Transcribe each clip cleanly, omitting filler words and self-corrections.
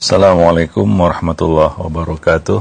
Assalamualaikum warahmatullahi wabarakatuh.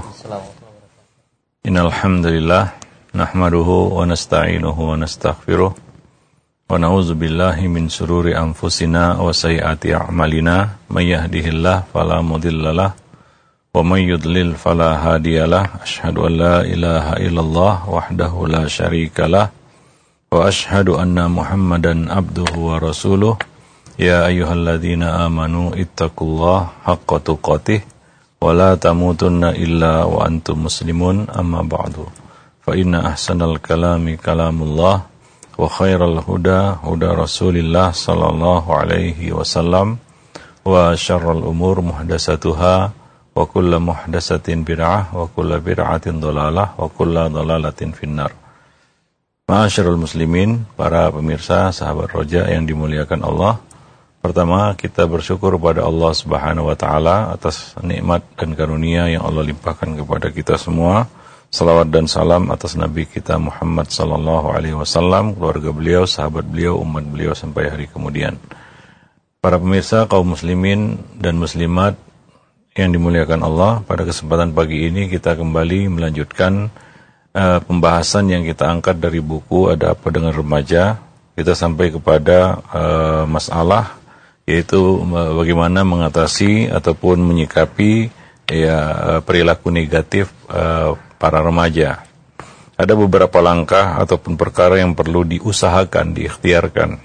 Innal hamdalillah nahmaduhu wa nasta'inuhu wa nastaghfiruh wa na'udzu billahi min shururi anfusina wa sayyiati a'malina may yahdihillahu fala mudhillalah wa may yudlil fala hadiyalah. Asyhadu an la ilaha illallah wahdahu la syarikalah wa asyhadu anna Muhammadan abduhu wa rasuluh. Ya ayyuhalladzina amanu ittaqullaha haqqa tuqatih wa la tamutunna illa wa antum muslimun, amma ba'du. Fa inna ahsanal kalami kalamullah wa khairal huda huda Rasulillah sallallahu alaihi wasallam wa syarrul umur muhdatsatuha wa kullu muhdatsatin bid'ah wa kullu bid'atin dhalalah wa kullu dhalalatin finnar. Ma'asyiral muslimin, para pemirsa sahabat Roja yang dimuliakan Allah. Pertama, kita bersyukur pada Allah Subhanahu wa taala atas nikmat dan karunia yang Allah limpahkan kepada kita semua. Salawat dan salam atas Nabi kita Muhammad sallallahu alaihi wasallam, keluarga beliau, sahabat beliau, umat beliau sampai hari kemudian. Para pemirsa kaum muslimin dan muslimat yang dimuliakan Allah, pada kesempatan pagi ini kita kembali melanjutkan pembahasan yang kita angkat dari buku Ada Apa Dengan Remaja. Kita sampai kepada masalah, yaitu bagaimana mengatasi ataupun menyikapi perilaku negatif para remaja. Ada beberapa langkah ataupun perkara yang perlu diusahakan, diikhtiarkan.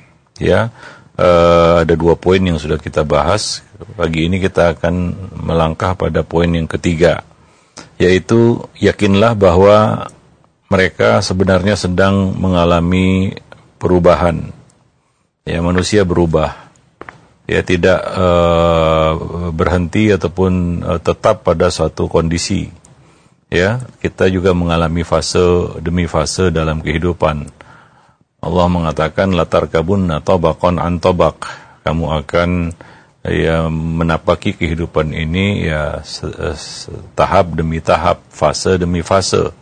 Ada 2 poin yang sudah kita bahas. Pagi ini kita akan melangkah pada poin yang ketiga, yaitu yakinlah bahwa mereka sebenarnya sedang mengalami perubahan. Manusia berubah. Tidak berhenti ataupun tetap pada suatu kondisi. Kita juga mengalami fase demi fase dalam kehidupan. Allah mengatakan latar kabunna tabaqan an tabaq. Kamu akan menapaki kehidupan ini tahap demi tahap, fase demi fase.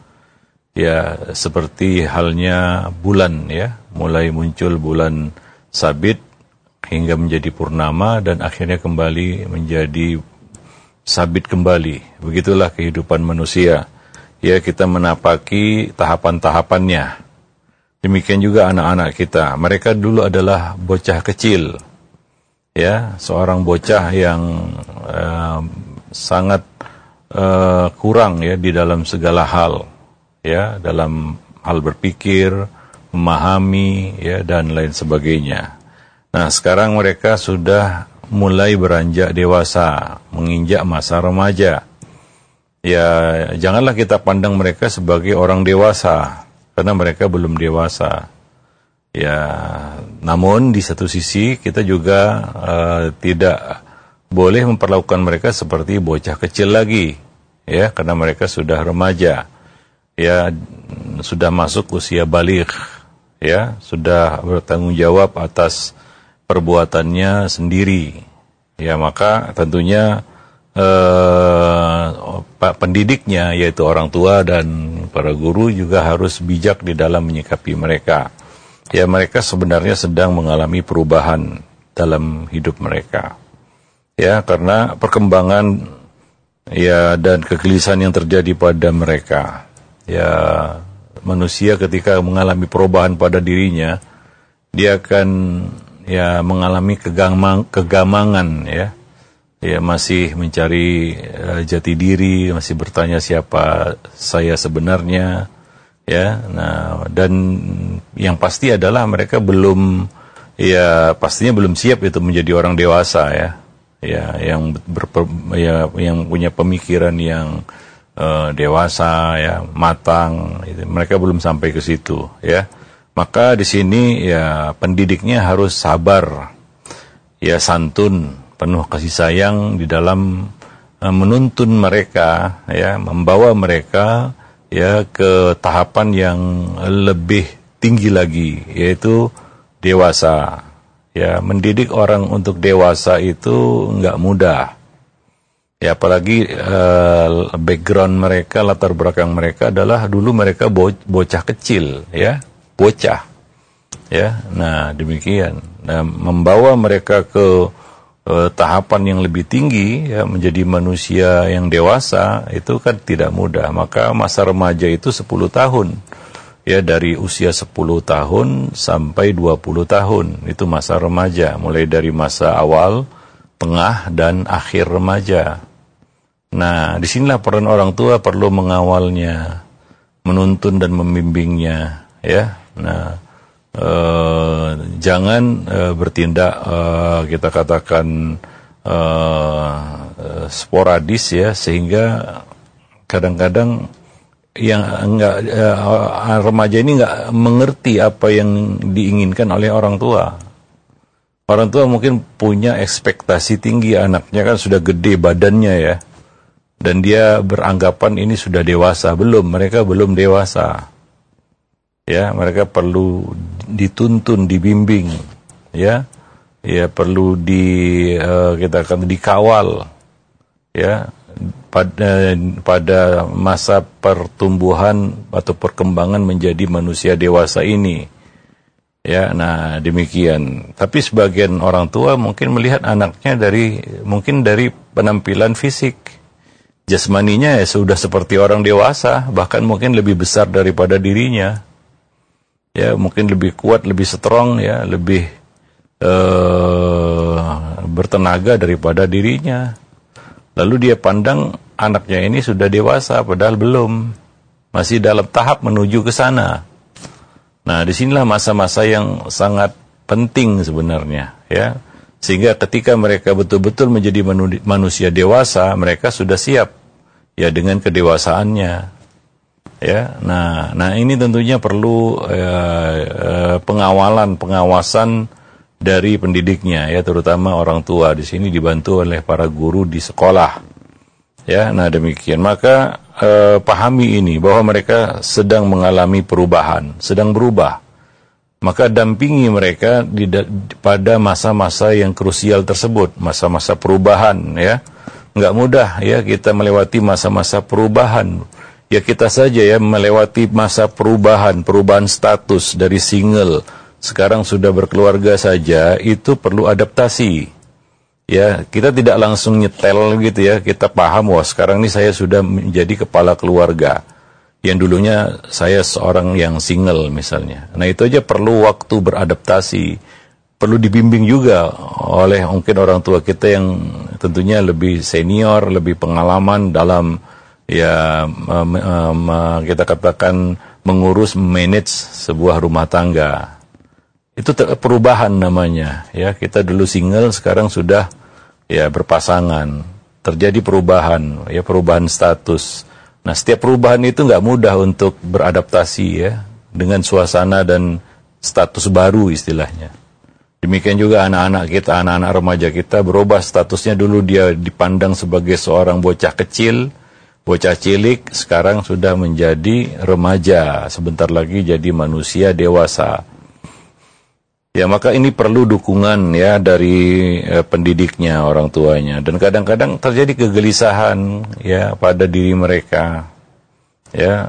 Seperti halnya bulan, mulai muncul bulan sabit hingga menjadi purnama dan akhirnya kembali menjadi sabit kembali. Begitulah kehidupan manusia. Kita menapaki tahapan-tahapannya. Demikian juga anak-anak kita. Mereka dulu adalah bocah kecil. Seorang bocah yang sangat kurang di dalam segala hal. Dalam hal berpikir, memahami, dan lain sebagainya. Nah, sekarang mereka sudah mulai beranjak dewasa, menginjak masa remaja. Janganlah kita pandang mereka sebagai orang dewasa, karena mereka belum dewasa. Namun di satu sisi kita juga tidak boleh memperlakukan mereka seperti bocah kecil lagi, karena mereka sudah remaja, sudah masuk usia baligh, sudah bertanggung jawab atas perbuatannya sendiri. Maka tentunya pendidiknya, yaitu orang tua dan para guru, juga harus bijak di dalam menyikapi mereka. Mereka sebenarnya sedang mengalami perubahan dalam hidup mereka. Karena perkembangan dan kegelisahan yang terjadi pada mereka. Manusia ketika mengalami perubahan pada dirinya, dia akan mengalami kegamangan, masih mencari jati diri, masih bertanya siapa saya sebenarnya, dan yang pasti adalah mereka pastinya belum siap itu menjadi orang dewasa, yang punya pemikiran yang dewasa, matang. Mereka belum sampai ke situ, Maka di sini pendidiknya harus sabar, santun, penuh kasih sayang di dalam menuntun mereka, membawa mereka ke tahapan yang lebih tinggi lagi, yaitu dewasa. Mendidik orang untuk dewasa itu enggak mudah. Apalagi background mereka, latar belakang mereka adalah dulu mereka bocah kecil, bocah. Nah, demikian. Nah, membawa mereka ke tahapan yang lebih tinggi, ya, menjadi manusia yang dewasa, itu kan tidak mudah. Maka masa remaja itu 10 tahun. Ya, dari usia 10 tahun sampai 20 tahun. Itu masa remaja, mulai dari masa awal, tengah, dan akhir remaja. Nah, disinilah peran orang tua perlu mengawalnya, menuntun dan membimbingnya, ya. Nah, jangan bertindak kita katakan sporadis, ya, sehingga kadang-kadang yang remaja ini enggak mengerti apa yang diinginkan oleh orang tua. Orang tua mungkin punya ekspektasi tinggi, anaknya kan sudah gede badannya, ya, dan dia beranggapan ini sudah dewasa. Mereka belum dewasa. Ya, mereka perlu dituntun, dibimbing, ya, perlu kita akan dikawal, ya, pada masa pertumbuhan atau perkembangan menjadi manusia dewasa ini, ya. Nah, demikian. Tapi sebagian orang tua mungkin melihat anaknya dari penampilan fisik, jasmaninya ya sudah seperti orang dewasa, bahkan mungkin lebih besar daripada dirinya. Ya, mungkin lebih kuat, lebih strong, ya, lebih bertenaga daripada dirinya. Lalu dia pandang anaknya ini sudah dewasa, padahal belum, masih dalam tahap menuju ke sana. Nah, disinilah masa-masa yang sangat penting sebenarnya, ya, sehingga ketika mereka betul-betul menjadi manusia dewasa, mereka sudah siap, ya, dengan kedewasaannya. Ya, nah ini tentunya perlu pengawasan dari pendidiknya, ya, terutama orang tua. Di sini dibantu oleh para guru di sekolah. Ya, nah demikian. Maka pahami ini bahwa mereka sedang mengalami perubahan, sedang berubah. Maka dampingi mereka pada masa-masa yang krusial tersebut, masa-masa perubahan, ya. Enggak mudah, ya, kita melewati masa-masa perubahan. Ya, kita saja, ya, melewati masa perubahan status dari single, sekarang sudah berkeluarga saja, itu perlu adaptasi. Ya, kita tidak langsung nyetel gitu, ya, kita paham, wah sekarang ini saya sudah menjadi kepala keluarga. Yang dulunya saya seorang yang single misalnya. Nah, itu aja perlu waktu beradaptasi. Perlu dibimbing juga oleh mungkin orang tua kita yang tentunya lebih senior, lebih pengalaman dalam, ya, kita katakan mengurus, manage sebuah rumah tangga. Itu perubahan namanya, ya. Kita dulu single, sekarang sudah, ya, berpasangan. Terjadi perubahan, ya, perubahan status. Nah, setiap perubahan itu nggak mudah untuk beradaptasi, ya, dengan suasana dan status baru istilahnya. Demikian juga anak-anak kita, anak-anak remaja kita berubah statusnya. Dulu dia dipandang sebagai seorang bocah kecil, bocah cilik, sekarang sudah menjadi remaja, sebentar lagi jadi manusia dewasa. Ya, maka ini perlu dukungan, ya, dari pendidiknya, orang tuanya. Dan kadang-kadang terjadi kegelisahan, ya, pada diri mereka. Ya,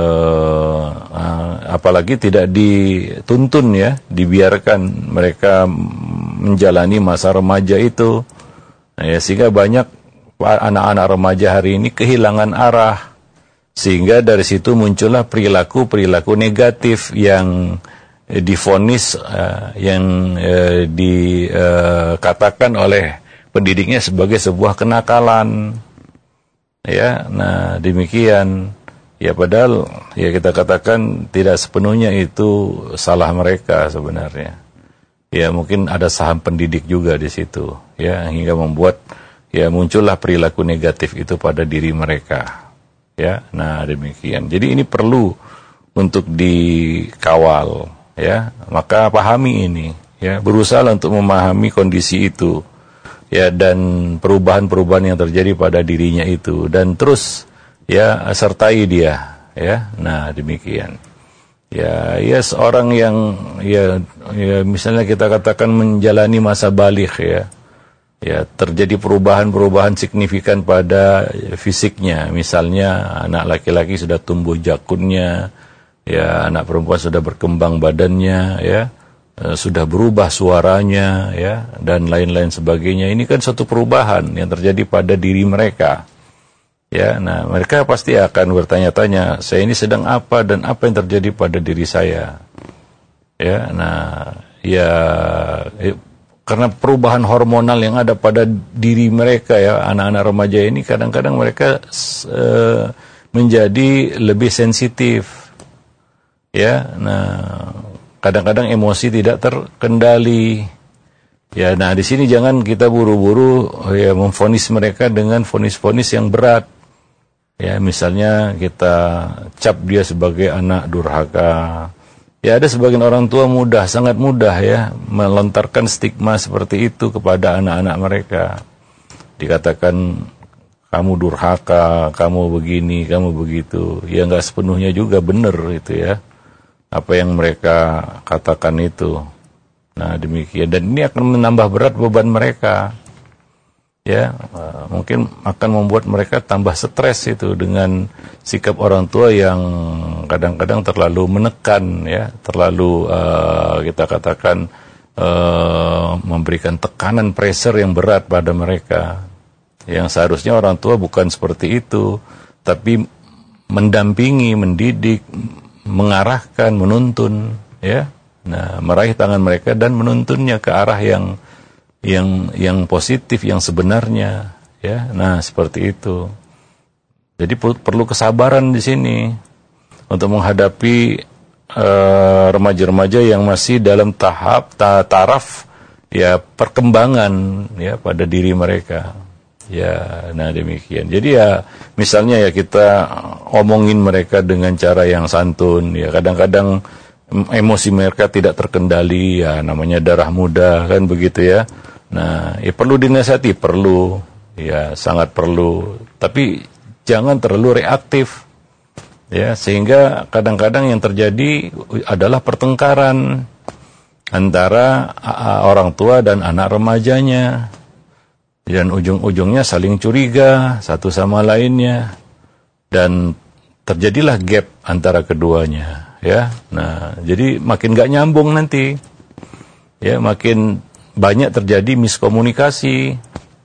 apalagi tidak dituntun, ya, dibiarkan mereka menjalani masa remaja itu. Nah, ya, sehingga banyak anak-anak remaja hari ini kehilangan arah, sehingga dari situ muncullah perilaku negatif yang divonis, yang dikatakan oleh pendidiknya sebagai sebuah kenakalan. Ya, nah demikian. Ya, padahal, ya, kita katakan tidak sepenuhnya itu salah mereka sebenarnya. Ya, mungkin ada saham pendidik juga di situ, ya, hingga membuat, ya, muncullah perilaku negatif itu pada diri mereka. Ya, nah demikian. Jadi ini perlu untuk dikawal, ya. Maka pahami ini, ya, berusaha untuk memahami kondisi itu, ya, dan perubahan-perubahan yang terjadi pada dirinya itu, dan terus, ya, sertai dia, ya. Nah demikian. Ya, seorang yang, ya, misalnya kita katakan menjalani masa baligh, ya. Ya, terjadi perubahan-perubahan signifikan pada fisiknya. Misalnya anak laki-laki sudah tumbuh jakunnya, ya, anak perempuan sudah berkembang badannya, ya. sudah berubah suaranya, ya, dan lain-lain sebagainya. Ini kan suatu perubahan yang terjadi pada diri mereka. Ya, nah mereka pasti akan bertanya-tanya, saya ini sedang apa dan apa yang terjadi pada diri saya. Ya, nah, ya, karena perubahan hormonal yang ada pada diri mereka, ya, anak-anak remaja ini kadang-kadang mereka menjadi lebih sensitif. Ya, nah, kadang-kadang emosi tidak terkendali. Ya, nah di sini jangan kita buru-buru ya memvonis mereka dengan vonis-vonis yang berat. Ya, misalnya kita cap dia sebagai anak durhaka. Ya, ada sebagian orang tua sangat mudah ya melontarkan stigma seperti itu kepada anak-anak mereka. Dikatakan kamu durhaka, kamu begini, kamu begitu. Ya nggak sepenuhnya juga benar itu ya. Apa yang mereka katakan itu. Nah, demikian. Dan ini akan menambah berat beban mereka. Ya, mungkin akan membuat mereka tambah stres itu dengan sikap orang tua yang kadang-kadang terlalu menekan, ya, terlalu kita katakan memberikan tekanan pressure yang berat pada mereka. Yang seharusnya orang tua bukan seperti itu, tapi mendampingi, mendidik, mengarahkan, menuntun, ya. Nah, meraih tangan mereka dan menuntunnya ke arah yang positif, yang sebenarnya, ya. Nah, seperti itu. Jadi perlu kesabaran di sini untuk menghadapi remaja-remaja yang masih dalam taraf ya perkembangan ya pada diri mereka. Ya, nah demikian. Jadi ya misalnya ya kita omongin mereka dengan cara yang santun, ya kadang-kadang emosi mereka tidak terkendali, ya namanya darah muda kan begitu ya. Nah, ya perlu dinasihati, perlu, ya sangat perlu, tapi jangan terlalu reaktif, ya sehingga kadang-kadang yang terjadi adalah pertengkaran antara orang tua dan anak remajanya, dan ujung-ujungnya saling curiga satu sama lainnya, dan terjadilah gap antara keduanya, ya. Nah, jadi makin gak nyambung nanti, ya makin banyak terjadi miskomunikasi,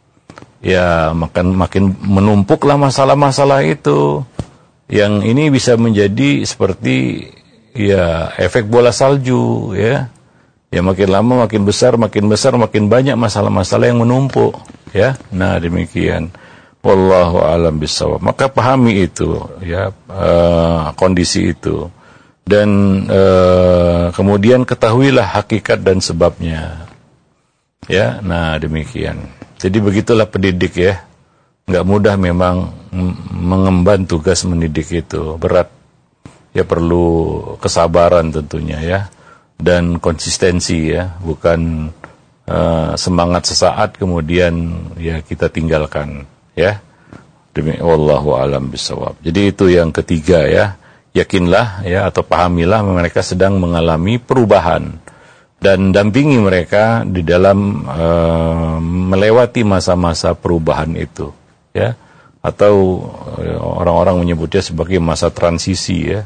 ya makin menumpuklah masalah-masalah itu, yang ini bisa menjadi seperti ya efek bola salju, ya makin lama makin besar, makin banyak masalah-masalah yang menumpuk, ya. Nah demikian, wallahu a'lam bishawab. Maka pahami itu, ya kondisi itu, dan kemudian ketahuilah hakikat dan sebabnya. Ya, nah demikian. Jadi begitulah pendidik ya. Nggak mudah memang mengemban tugas mendidik itu, berat. Ya perlu kesabaran tentunya ya, dan konsistensi ya, bukan semangat sesaat kemudian ya kita tinggalkan ya. Demi wallahu alam bisawab. Jadi itu yang ketiga ya. Yakinlah ya atau pahamilah mereka sedang mengalami perubahan, dan dampingi mereka di dalam melewati masa-masa perubahan itu, ya, atau orang-orang menyebutnya sebagai masa transisi ya,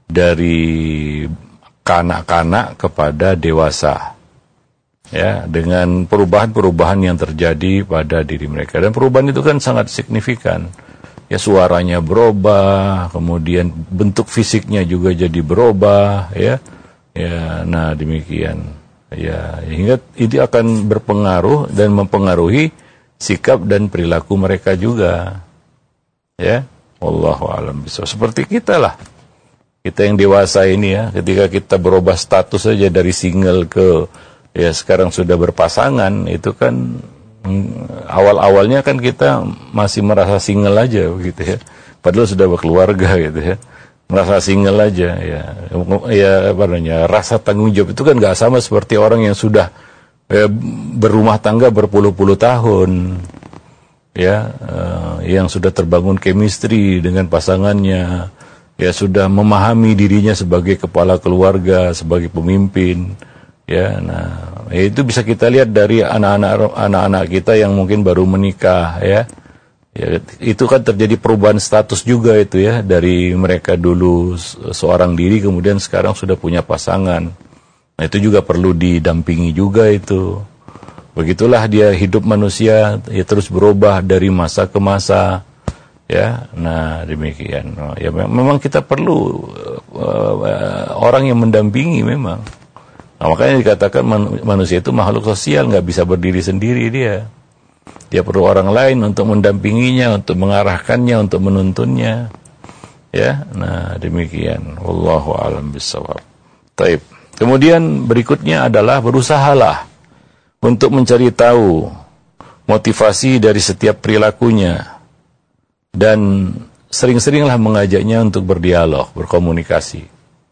dari kanak-kanak kepada dewasa, ya, dengan perubahan-perubahan yang terjadi pada diri mereka, dan perubahan itu kan sangat signifikan, ya, suaranya berubah, kemudian bentuk fisiknya juga jadi berubah, ya, nah demikian. Ya, hingga itu akan berpengaruh dan mempengaruhi sikap dan perilaku mereka juga. Ya, wallahu a'lam bishawab. Seperti kita lah. Kita yang dewasa ini ya, ketika kita berubah status saja dari single ke ya sekarang sudah berpasangan, itu kan awal-awalnya kan kita masih merasa single aja begitu ya. Padahal sudah berkeluarga gitu ya. Merasa single aja ya apa namanya, rasa tanggung jawab itu kan nggak sama seperti orang yang sudah berumah tangga berpuluh-puluh tahun, ya, yang sudah terbangun chemistry dengan pasangannya, ya sudah memahami dirinya sebagai kepala keluarga, sebagai pemimpin, ya. Nah, itu bisa kita lihat dari anak-anak kita yang mungkin baru menikah, ya. Ya, itu kan terjadi perubahan status juga itu ya, dari mereka dulu seorang diri kemudian sekarang sudah punya pasangan. Nah, itu juga perlu didampingi juga itu. Begitulah dia hidup manusia, ya terus berubah dari masa ke masa. Ya, nah demikian. Ya memang kita perlu orang yang mendampingi memang. Nah, makanya dikatakan manusia itu makhluk sosial, nggak bisa berdiri sendiri dia. Dia perlu orang lain untuk mendampinginya, untuk mengarahkannya, untuk menuntunnya. Ya, nah demikian. Wallahu a'lam bishawab. Taib. Kemudian berikutnya adalah berusahalah untuk mencari tahu motivasi dari setiap perilakunya. Dan sering-seringlah mengajaknya untuk berdialog, berkomunikasi.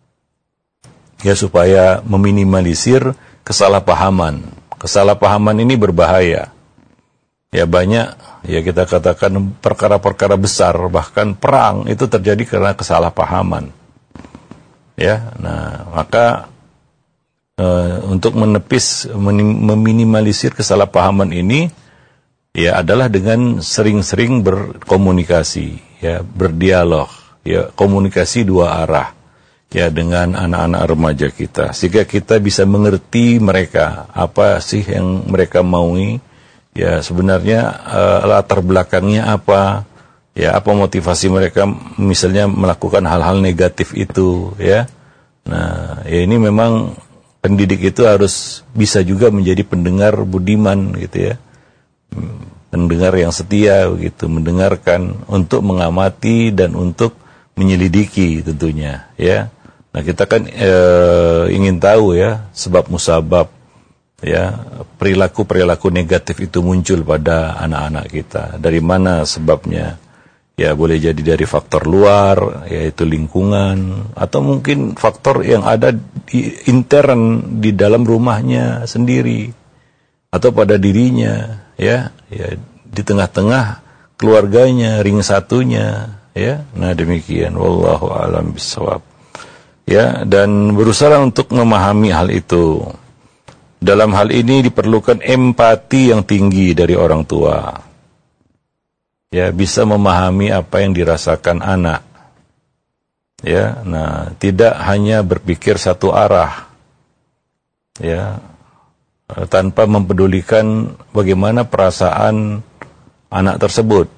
Ya, supaya meminimalisir kesalahpahaman. Kesalahpahaman ini berbahaya. Ya, banyak, ya kita katakan perkara-perkara besar, bahkan perang itu terjadi karena kesalahpahaman. Ya, nah maka untuk meminimalisir kesalahpahaman ini, ya adalah dengan sering-sering berkomunikasi, ya berdialog, ya komunikasi dua arah, ya dengan anak-anak remaja kita, sehingga kita bisa mengerti mereka apa sih yang mereka maui, ya sebenarnya latar belakangnya apa, ya apa motivasi mereka misalnya melakukan hal-hal negatif itu, ya. Nah, ya ini memang pendidik itu harus bisa juga menjadi pendengar budiman gitu ya. Pendengar yang setia begitu, mendengarkan untuk mengamati dan untuk menyelidiki tentunya ya. Nah, kita kan ingin tahu ya sebab musabab ya perilaku-perilaku negatif itu muncul pada anak-anak kita. Dari mana sebabnya? Ya boleh jadi dari faktor luar, yaitu lingkungan, atau mungkin faktor yang ada di intern di dalam rumahnya sendiri atau pada dirinya. Ya, di tengah-tengah keluarganya, ring satunya, ya. Nah, demikian wallahu a'lam bishawab. Ya, dan berusaha untuk memahami hal itu. Dalam hal ini diperlukan empati yang tinggi dari orang tua. Ya, bisa memahami apa yang dirasakan anak. Ya, nah, tidak hanya berpikir satu arah. Ya, tanpa mempedulikan bagaimana perasaan anak tersebut.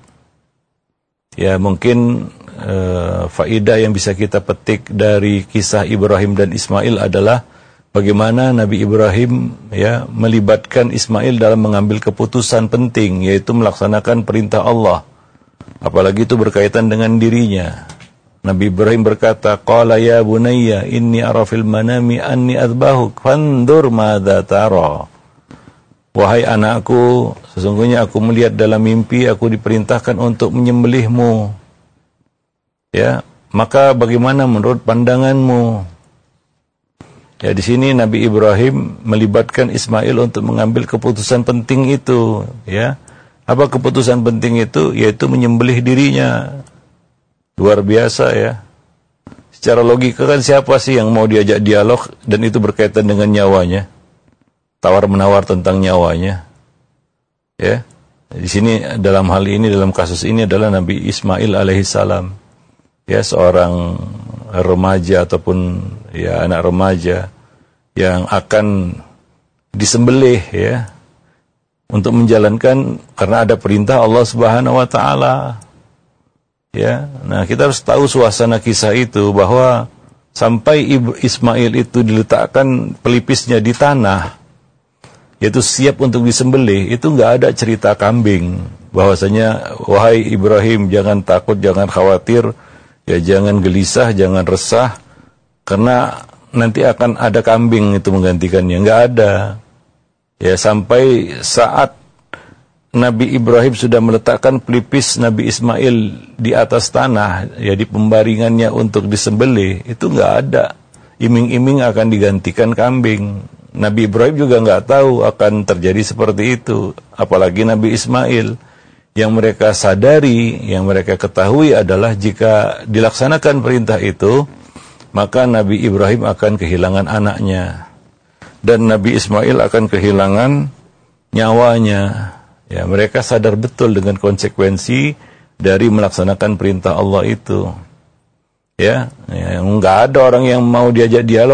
Ya, mungkin faidah yang bisa kita petik dari kisah Ibrahim dan Ismail adalah bagaimana Nabi Ibrahim ya melibatkan Ismail dalam mengambil keputusan penting, yaitu melaksanakan perintah Allah. Apalagi itu berkaitan dengan dirinya. Nabi Ibrahim berkata, "Qala ya bunayya inni ara fil manami anni adbahuk fandur madza tara." Wahai anakku, sesungguhnya aku melihat dalam mimpi aku diperintahkan untuk menyembelihmu. Ya, maka bagaimana menurut pandanganmu? Ya, di sini Nabi Ibrahim melibatkan Ismail untuk mengambil keputusan penting itu, ya. Apa keputusan penting itu? Yaitu menyembelih dirinya. Luar biasa ya. Secara logika kan siapa sih yang mau diajak dialog dan itu berkaitan dengan nyawanya? Tawar-menawar tentang nyawanya. Ya. Di sini dalam hal ini, dalam kasus ini adalah Nabi Ismail alaihissalam. Ya, seorang remaja ataupun ya anak remaja yang akan disembelih ya untuk menjalankan karena ada perintah Allah Subhanahu wa taala. Ya, nah kita harus tahu suasana kisah itu bahwa sampai Ismail itu diletakkan pelipisnya di tanah, yaitu siap untuk disembelih, itu nggak ada cerita kambing bahwasanya wahai Ibrahim jangan takut, jangan khawatir, ya jangan gelisah, jangan resah karena nanti akan ada kambing itu menggantikannya. Nggak ada. Ya, sampai saat Nabi Ibrahim sudah meletakkan pelipis Nabi Ismail di atas tanah, ya di pembaringannya untuk disembelih, itu nggak ada iming-iming akan digantikan kambing. Nabi Ibrahim juga nggak tahu akan terjadi seperti itu, apalagi Nabi Ismail. Yang mereka sadari, yang mereka ketahui adalah jika dilaksanakan perintah itu, maka Nabi Ibrahim akan kehilangan anaknya dan Nabi Ismail akan kehilangan nyawanya. Ya, mereka sadar betul dengan konsekuensi dari melaksanakan perintah Allah itu. Ya, enggak ada orang yang mau diajak dialog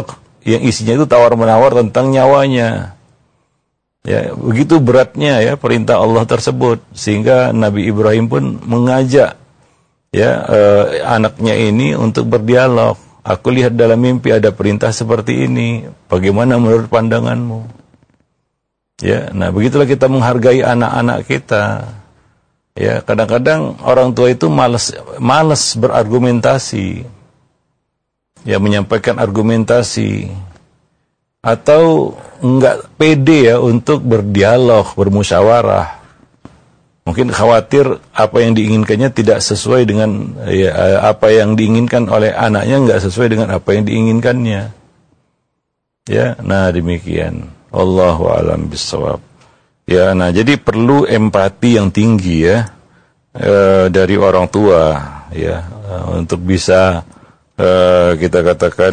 yang isinya itu tawar-menawar tentang nyawanya. Ya, begitu beratnya ya perintah Allah tersebut, sehingga Nabi Ibrahim pun mengajak anaknya ini untuk berdialog. Aku lihat dalam mimpi ada perintah seperti ini. Bagaimana menurut pandanganmu? Ya, nah begitulah kita menghargai anak-anak kita. Ya, kadang-kadang orang tua itu malas berargumentasi. Ya, menyampaikan argumentasi atau enggak pede ya untuk berdialog, bermusyawarah. Mungkin khawatir apa yang diinginkannya tidak sesuai dengan apa yang diinginkan oleh anaknya, enggak sesuai dengan apa yang diinginkannya. Ya, nah demikian. Wallahu a'lam bishawab. Ya, nah jadi perlu empati yang tinggi ya dari orang tua ya untuk bisa kita katakan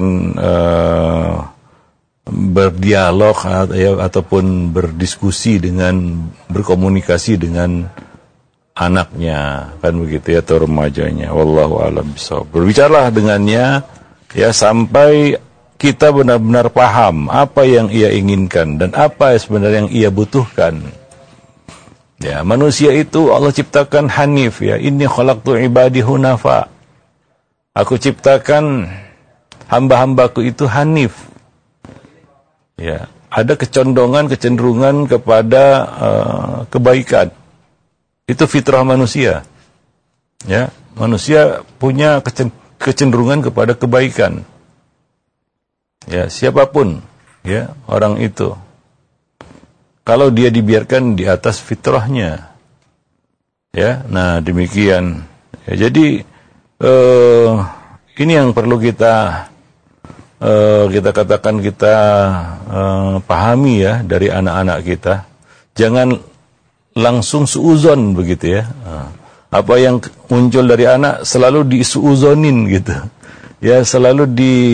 berdialog ataupun berdiskusi dengan berkomunikasi dengan anaknya, kan begitu ya, atau remajanya. Wallahu a'lam bishawab. Berbicaralah dengannya ya sampai kita benar-benar paham apa yang ia inginkan dan apa sebenarnya yang ia butuhkan. Ya, manusia itu Allah ciptakan hanif ya. Inni khalaqtu ibadi hunafa. Aku ciptakan hamba-hambaku itu hanif. Ya, ada kecenderungan kepada kebaikan. Itu fitrah manusia. Ya, manusia punya kecenderungan kepada kebaikan. Ya, siapapun ya orang itu, kalau dia dibiarkan di atas fitrahnya, ya, nah demikian. Ya, jadi ini yang perlu kita katakan, kita pahami ya dari anak-anak kita. Jangan langsung suuzon begitu ya. Apa yang muncul dari anak selalu disuuzonin gitu. Ya, selalu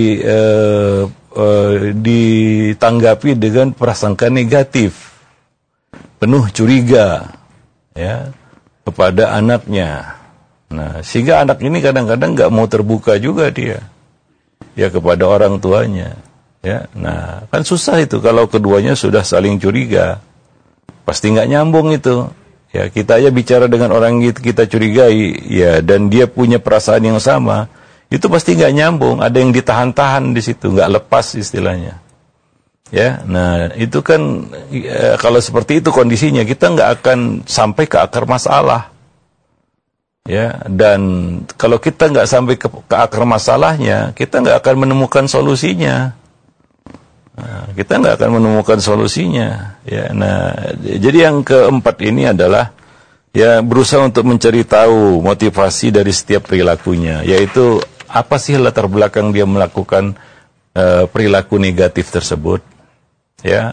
ditanggapi dengan prasangka negatif, penuh curiga ya kepada anaknya. Nah, sehingga anak ini kadang-kadang nggak mau terbuka juga dia ya kepada orang tuanya. Ya, nah kan susah itu kalau keduanya sudah saling curiga, pasti nggak nyambung itu. Ya, kita aja bicara dengan orang kita curigai, ya, dan dia punya perasaan yang sama, itu pasti nggak nyambung. Ada yang ditahan-tahan di situ, nggak lepas istilahnya. Ya, nah itu kan kalau seperti itu kondisinya, kita nggak akan sampai ke akar masalah. Ya, dan kalau kita nggak sampai ke akar masalahnya, kita nggak akan menemukan solusinya. Nah, kita nggak akan menemukan solusinya. Ya, nah jadi yang keempat ini adalah ya berusaha untuk mencari tahu motivasi dari setiap perilakunya, yaitu apa sih latar belakang dia melakukan perilaku negatif tersebut. Ya,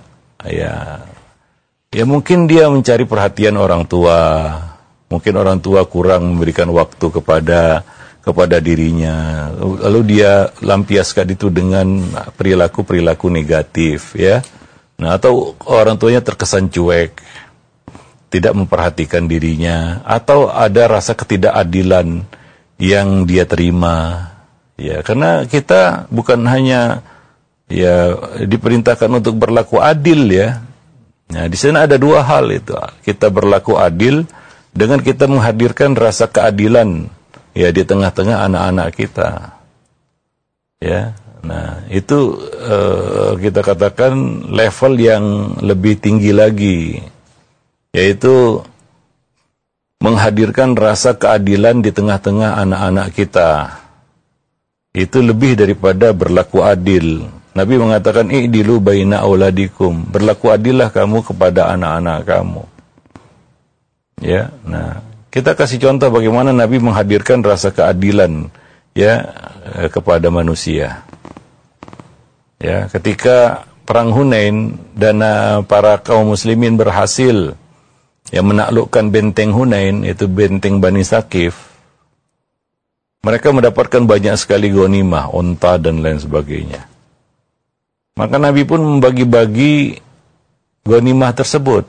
mungkin dia mencari perhatian orang tua. Mungkin orang tua kurang memberikan waktu kepada dirinya, lalu dia lampiaskan itu dengan perilaku negatif, ya. Nah, atau orang tuanya terkesan cuek, tidak memperhatikan dirinya, atau ada rasa ketidakadilan yang dia terima, ya. Karena kita bukan hanya ya diperintahkan untuk berlaku adil, ya. Nah, di sana ada dua hal itu. Kita berlaku adil dengan kita menghadirkan rasa keadilan ya di tengah-tengah anak-anak kita. Ya. Nah, itu kita katakan level yang lebih tinggi lagi, yaitu menghadirkan rasa keadilan di tengah-tengah anak-anak kita. Itu lebih daripada berlaku adil. Nabi mengatakan i'dilu baina auladikum, berlaku adillah kamu kepada anak-anak kamu. Ya, nah kita kasih contoh bagaimana Nabi menghadirkan rasa keadilan ya kepada manusia. Ya, ketika perang Hunain dan para kaum muslimin berhasil ya menaklukkan benteng Hunain, yaitu benteng Bani Saqif, mereka mendapatkan banyak sekali ghanimah, unta dan lain sebagainya. Maka Nabi pun membagi-bagi ghanimah tersebut.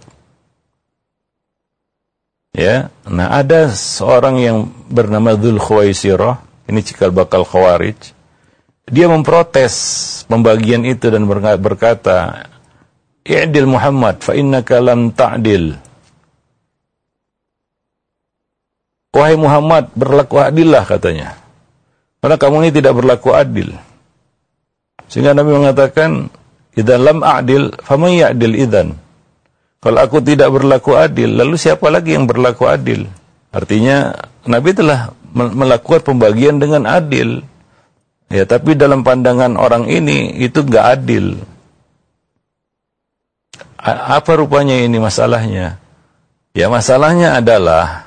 Ya, nah ada seorang yang bernama Dzul Khuwaisirah, ini cikal bakal Khawarij. dia memprotes pembagian itu dan berkata, "I'dil Muhammad fa innaka lam ta'dil." Wahai Muhammad, berlaku adillah katanya. Karena kamu ini tidak berlaku adil. Sehingga Nabi mengatakan, "Idzan lam a'dil, faman ya'dil idzan?" Kalau aku tidak berlaku adil, lalu siapa lagi yang berlaku adil? Artinya Nabi telah melakukan pembagian dengan adil. Ya, tapi dalam pandangan orang ini itu enggak adil. Apa rupanya ini masalahnya? Ya, masalahnya adalah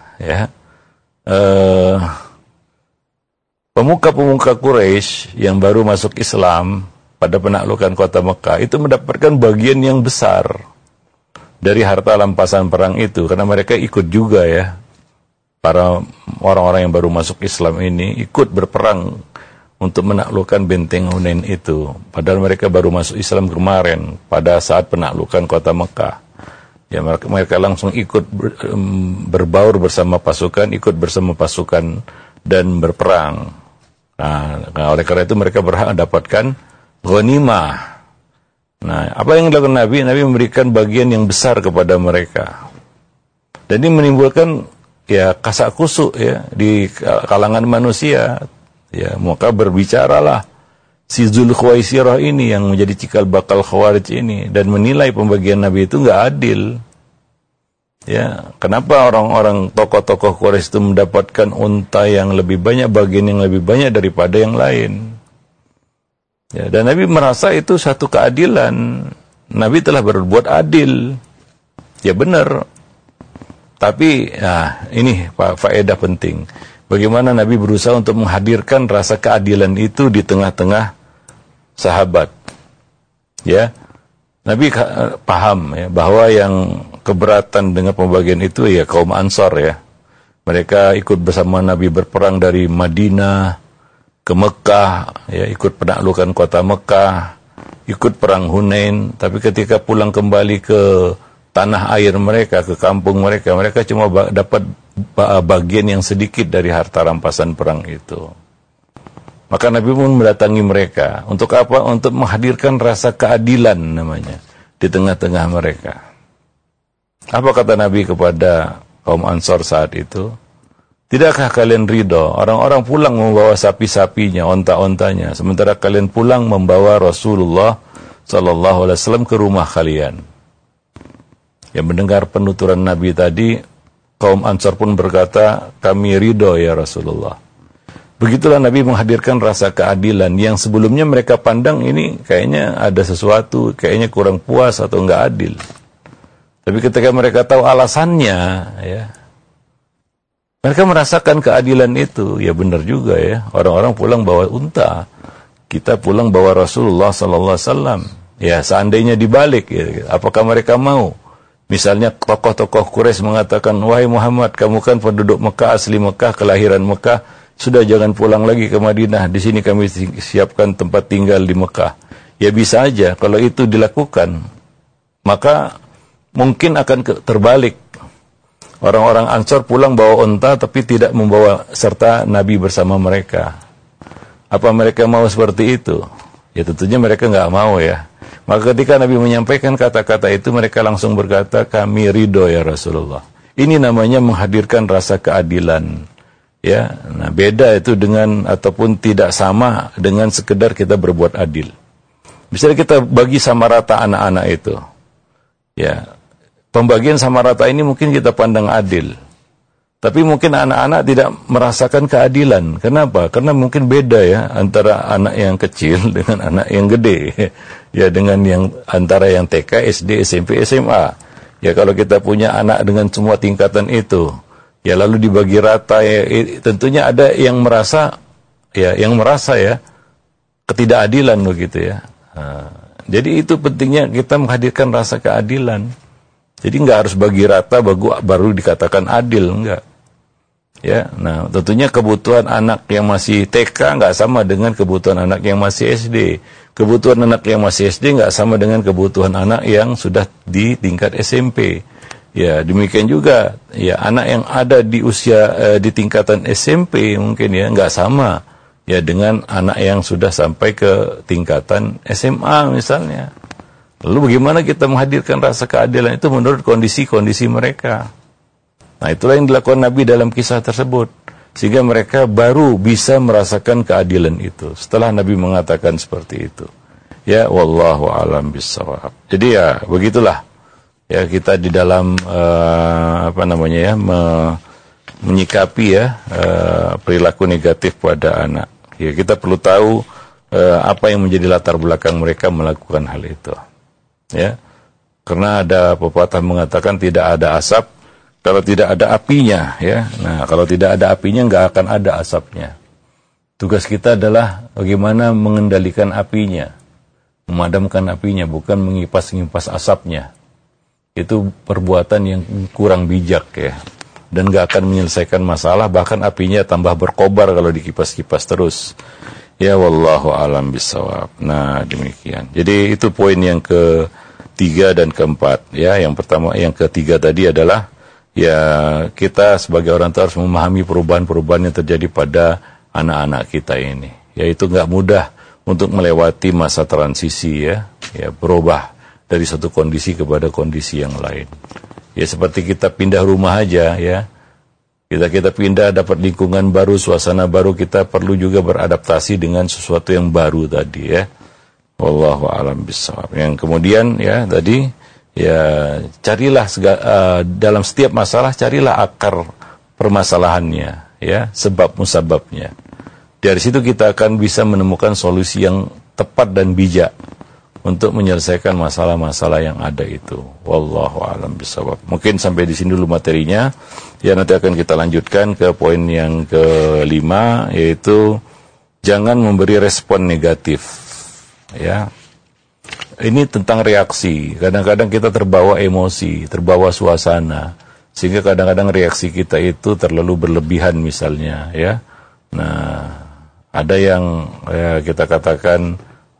pemuka-pemuka Quraisy yang baru masuk Islam pada penaklukan kota Mekah itu mendapatkan bagian yang besar dari harta rampasan perang itu, karena mereka ikut juga ya. Para orang-orang yang baru masuk Islam ini ikut berperang untuk menaklukkan benteng Hunain itu. Padahal mereka baru masuk Islam kemarin pada saat penaklukan kota Mekah. Ya, mereka langsung ikut berbaur bersama pasukan, ikut bersama pasukan dan berperang. Nah, oleh karena itu mereka berhak mendapatkan ghanimah. Nah, apa yang dilakukan Nabi? Nabi memberikan bagian yang besar kepada mereka. Dan ini menimbulkan ya kasak kusuk ya di kalangan manusia. Ya, maka berbicaralah si Dzulkhuwaisirah ini yang menjadi cikal bakal Khawarij ini dan menilai pembagian Nabi itu enggak adil. Ya, kenapa orang-orang tokoh-tokoh Quraisy itu mendapatkan unta yang lebih banyak, bagian yang lebih banyak daripada yang lain? Ya, dan Nabi merasa itu satu keadilan. Nabi telah berbuat adil. Ya benar. Tapi ini faedah penting. Bagaimana Nabi berusaha untuk menghadirkan rasa keadilan itu di tengah-tengah sahabat. Ya, Nabi paham ya bahwa yang keberatan dengan pembagian itu ya kaum Ansar ya. Mereka ikut bersama Nabi berperang dari Madinah ke Mekah, ya ikut penaklukan kota Mekah, ikut perang Hunain. Tapi ketika pulang kembali ke tanah air mereka, ke kampung mereka, mereka cuma dapat bagian yang sedikit dari harta rampasan perang itu. Maka Nabi pun mendatangi mereka. Untuk apa? Untuk menghadirkan rasa keadilan namanya di tengah-tengah mereka. Apa kata Nabi kepada kaum Ansar saat itu? Tidakkah kalian ridho orang-orang pulang membawa sapi-sapinya, onta-ontanya, sementara kalian pulang membawa Rasulullah sallallahu alaihi wasallam ke rumah kalian? Yang mendengar penuturan Nabi tadi, kaum Ansar pun berkata, kami ridho ya Rasulullah. Begitulah Nabi menghadirkan rasa keadilan yang sebelumnya mereka pandang ini kayaknya ada sesuatu, kayaknya kurang puas atau enggak adil. Tapi ketika mereka tahu alasannya, ya, mereka merasakan keadilan itu. Ya benar juga ya, orang-orang pulang bawa unta, kita pulang bawa Rasulullah sallallahu alaihi wasallam. Ya seandainya dibalik, ya, apakah mereka mau? Misalnya tokoh-tokoh Quraisy mengatakan, wahai Muhammad, kamu kan penduduk Mekah, asli Mekah, kelahiran Mekah, sudah jangan pulang lagi ke Madinah, di sini kami siapkan tempat tinggal di Mekah. Ya bisa aja, kalau itu dilakukan, maka mungkin akan terbalik. Orang-orang Ansar pulang bawa unta, tapi tidak membawa serta Nabi bersama mereka. Apa mereka mau seperti itu? Ya tentunya mereka nggak mau ya. Maka ketika Nabi menyampaikan kata-kata itu, mereka langsung berkata, kami ridho ya Rasulullah. Ini namanya menghadirkan rasa keadilan. Ya, nah beda itu dengan ataupun tidak sama dengan sekedar kita berbuat adil. Misalnya kita bagi sama rata anak-anak itu. Ya, pembagian sama rata ini mungkin kita pandang adil. Tapi mungkin anak-anak tidak merasakan keadilan. Kenapa? Karena mungkin beda ya antara anak yang kecil dengan anak yang gede. Ya, dengan yang antara yang TK, SD, SMP, SMA. Ya, kalau kita punya anak dengan semua tingkatan itu, ya lalu dibagi rata, ya tentunya ada yang merasa ya ketidakadilan begitu ya. Jadi itu pentingnya kita menghadirkan rasa keadilan. Jadi nggak harus bagi rata baru dikatakan adil, enggak. Ya, nah tentunya kebutuhan anak yang masih TK nggak sama dengan kebutuhan anak yang masih SD. Kebutuhan anak yang masih SD nggak sama dengan kebutuhan anak yang sudah di tingkat SMP. Ya, demikian juga ya anak yang ada di usia di tingkatan SMP mungkin ya nggak sama ya dengan anak yang sudah sampai ke tingkatan SMA misalnya. Lalu bagaimana kita menghadirkan rasa keadilan itu menurut kondisi-kondisi mereka. Nah, itulah yang dilakukan Nabi dalam kisah tersebut. Sehingga mereka baru bisa merasakan keadilan itu setelah Nabi mengatakan seperti itu. Ya, wallahu a'lam bissawab. Jadi ya begitulah. Ya, kita di dalam menyikapi ya perilaku negatif pada anak. Ya, kita perlu tahu apa yang menjadi latar belakang mereka melakukan hal itu. Ya. Karena ada pepatah mengatakan tidak ada asap kalau tidak ada apinya, ya. Nah, kalau tidak ada apinya enggak akan ada asapnya. Tugas kita adalah bagaimana mengendalikan apinya, memadamkan apinya, bukan mengipas-ngipas asapnya. Itu perbuatan yang kurang bijak ya. Dan gak akan menyelesaikan masalah, bahkan apinya tambah berkobar kalau dikipas-kipas terus. Ya wallahu alam bisawab. Nah, demikian. Jadi itu poin yang ketiga dan keempat ya. Yang pertama, yang ketiga tadi adalah ya kita sebagai orang tua harus memahami perubahan-perubahan yang terjadi pada anak-anak kita ini. Yaitu gak mudah untuk melewati masa transisi ya berubah dari satu kondisi kepada kondisi yang lain. Ya seperti kita pindah rumah aja ya. Kita pindah dapat lingkungan baru, suasana baru, kita perlu juga beradaptasi dengan sesuatu yang baru tadi ya. Wallahu a'lam bishawab. Yang kemudian ya tadi ya carilah dalam setiap masalah carilah akar permasalahannya ya, sebab musababnya. Dari situ kita akan bisa menemukan solusi yang tepat dan bijak untuk menyelesaikan masalah-masalah yang ada itu. Wallahu a'lam bishawab. Mungkin sampai di sini dulu materinya. Ya nanti akan kita lanjutkan ke poin yang kelima, yaitu jangan memberi respon negatif. Ya. Ini tentang reaksi. Kadang-kadang kita terbawa emosi, terbawa suasana, sehingga kadang-kadang reaksi kita itu terlalu berlebihan misalnya, ya. Nah, ada yang ya, kita katakan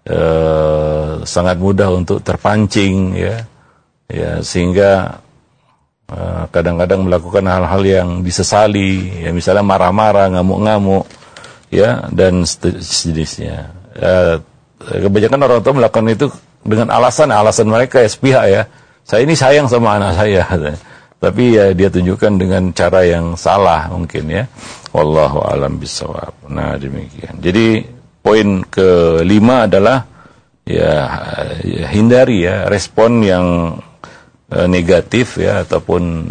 sangat mudah untuk terpancing ya sehingga kadang-kadang melakukan hal-hal yang disesali ya, misalnya marah-marah, ngamuk-ngamuk ya dan sejenisnya. Kebanyakan orang tua melakukan itu dengan alasan mereka ya sepihak ya, saya ini sayang sama anak saya tapi ya dia tunjukkan dengan cara yang salah mungkin ya. Wallahu a'lam bishawab. Nah demikian. Jadi poin kelima adalah ya hindari ya respon yang negatif ya ataupun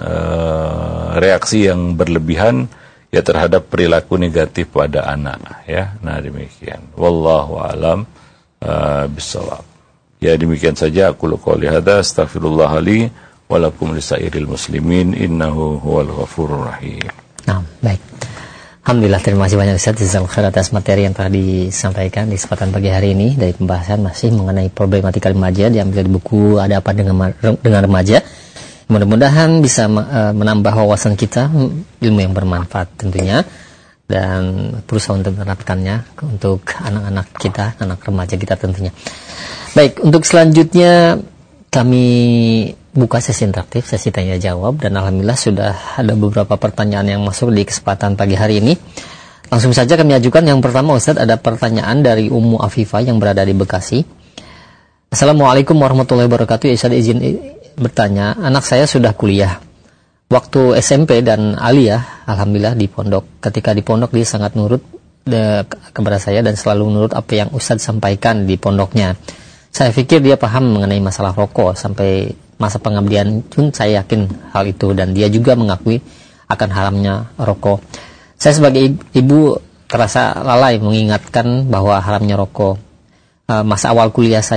reaksi yang berlebihan ya terhadap perilaku negatif pada anak ya. Nah demikian. Wallahu a'lam bishawab. Ya demikian saja aku qouli hadza, astaghfirullah li wa lakum lisairil muslimin innahu huwal ghafurur rahim. Nah, baik. Alhamdulillah, terima kasih banyak Ustaz Jazakallahu khair atas materi yang telah disampaikan di kesempatan pagi hari ini. Dari pembahasan masih mengenai problematika remaja diambil dari buku Ada Apa Dengan Remaja. Mudah-mudahan bisa menambah wawasan kita, ilmu yang bermanfaat tentunya, dan berusaha untuk menerapkannya untuk anak-anak kita, anak remaja kita tentunya. Baik, untuk selanjutnya kami buka sesi interaktif, sesi tanya jawab, dan alhamdulillah sudah ada beberapa pertanyaan yang masuk di kesempatan pagi hari ini. Langsung saja kami ajukan. Yang pertama Ustaz, ada pertanyaan dari Ummu Afifah yang berada di Bekasi. Assalamualaikum warahmatullahi wabarakatuh. Ya, Ustaz izin bertanya, anak saya sudah kuliah. Waktu SMP dan aliyah, alhamdulillah di pondok. Ketika di pondok dia sangat nurut kepada saya dan selalu nurut apa yang Ustaz sampaikan di pondoknya. Saya pikir dia paham mengenai masalah rokok sampai masa pengabdian pun saya yakin hal itu, dan dia juga mengakui akan haramnya rokok. Saya sebagai ibu terasa lalai mengingatkan bahwa haramnya rokok. Masa awal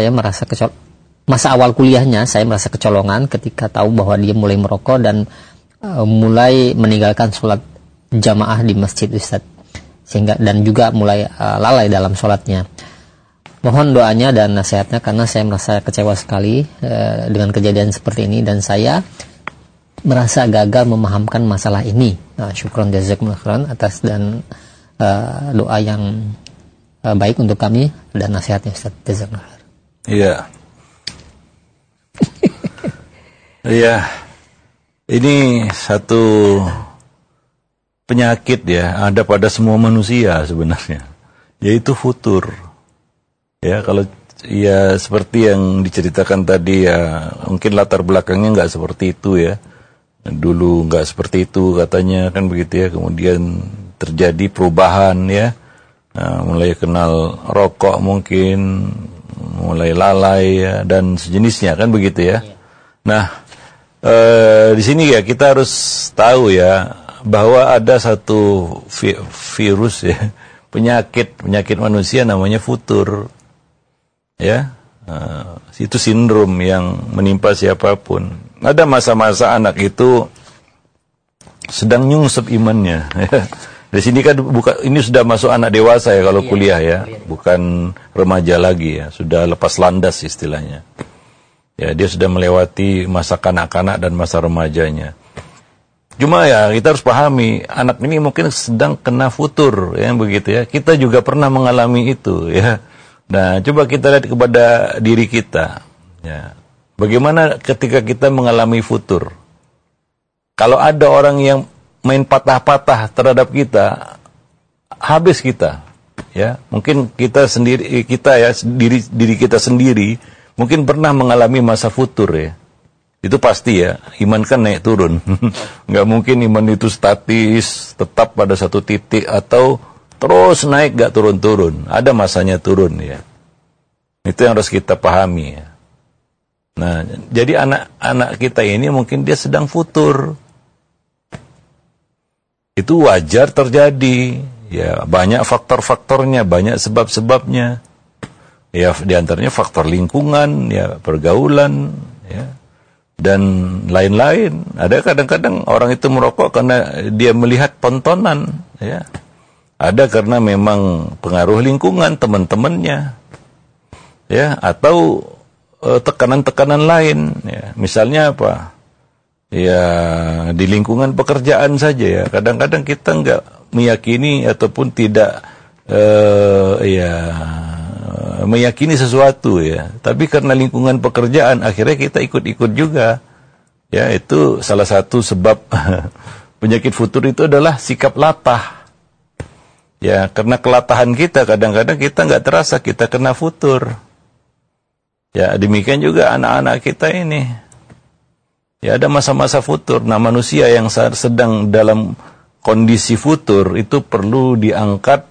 kuliahnya saya merasa kecolongan ketika tahu bahwa dia mulai merokok dan mulai meninggalkan sholat jamaah di masjid Ustaz, sehingga dan juga mulai lalai dalam sholatnya. Mohon doanya dan nasihatnya karena saya merasa kecewa sekali dengan kejadian seperti ini, dan saya merasa gagal memahamkan masalah ini. Syukron jazakumullah khairan atas dan doa yang baik untuk kami dan nasihatnya Ustaz. Jazakumullah khair. Iya. Iya. Ini satu penyakit ya, ada pada semua manusia sebenarnya. yaitu futur. Ya, kalau ya seperti yang diceritakan tadi ya, mungkin latar belakangnya nggak seperti itu ya. Dulu nggak seperti itu katanya kan begitu ya. Kemudian terjadi perubahan ya. Nah, mulai kenal rokok mungkin, mulai lalai ya, dan sejenisnya kan begitu ya. Nah, di sini ya kita harus tahu ya bahwa ada satu virus ya, penyakit manusia namanya futur. Ya, itu sindrom yang menimpa siapapun. Ada masa-masa anak itu sedang nyungsep imannya. Di sini kan ini sudah masuk anak dewasa ya kalau kuliah ya, bukan remaja lagi ya, sudah lepas landas istilahnya. Ya, dia sudah melewati masa kanak-kanak dan masa remajanya. Cuma ya kita harus pahami, anak ini mungkin sedang kena futur ya begitu ya. Kita juga pernah mengalami itu ya. Nah, coba kita lihat kepada diri kita. Ya. Bagaimana ketika kita mengalami futur? Kalau ada orang yang main patah-patah terhadap kita, habis kita. Ya, mungkin kita sendiri, diri kita sendiri, mungkin pernah mengalami masa futur ya. Itu pasti ya, iman kan naik turun. Nggak mungkin iman itu statis, tetap pada satu titik atau terus naik gak turun-turun. Ada masanya turun ya. Itu yang harus kita pahami ya. Nah, jadi anak-anak kita ini mungkin dia sedang futur. Itu wajar terjadi. Ya, banyak faktor-faktornya, banyak sebab-sebabnya. Ya, diantaranya faktor lingkungan, ya, pergaulan, ya, dan lain-lain. Ada kadang-kadang orang itu merokok karena dia melihat tontonan, ya. Ada karena memang pengaruh lingkungan, teman-temannya, ya, atau tekanan-tekanan lain, ya. Misalnya apa? Ya, di lingkungan pekerjaan saja ya. Kadang-kadang kita nggak meyakini ataupun tidak meyakini sesuatu ya. Tapi karena lingkungan pekerjaan akhirnya kita ikut-ikut juga. Ya, itu salah satu sebab penyakit futur itu adalah sikap latah. Ya, karena kelatahan kita, kadang-kadang kita nggak terasa kita kena futur. Ya, demikian juga anak-anak kita ini. Ya, ada masa-masa futur. Nah, manusia yang sedang dalam kondisi futur itu perlu diangkat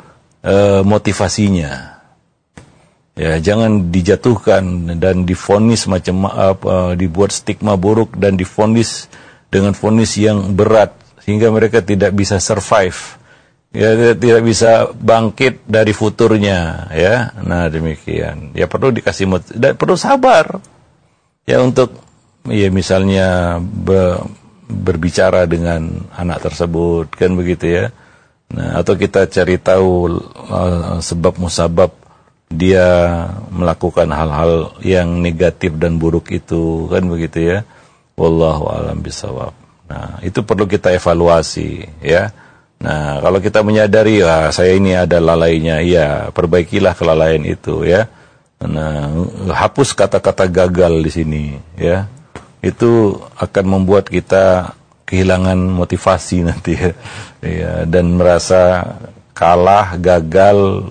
motivasinya. Ya, jangan dijatuhkan dan divonis dibuat stigma buruk dan divonis dengan vonis yang berat sehingga mereka tidak bisa survive. Ya, tidak bisa bangkit dari futurnya, ya. Nah, demikian. Ya, perlu dikasih dan perlu sabar. Ya, untuk ya misalnya berbicara dengan anak tersebut, kan begitu ya. Nah, atau kita cari tahu sebab musabab dia melakukan hal-hal yang negatif dan buruk itu, kan begitu ya. Wallahu a'lam bishawab. Nah, itu perlu kita evaluasi, ya. Nah, kalau kita menyadari, saya ini ada lalainya, ya, perbaikilah kelalaian itu, ya. Nah, hapus kata-kata gagal di sini, ya. Itu akan membuat kita kehilangan motivasi nanti, ya. Ya, dan merasa kalah, gagal,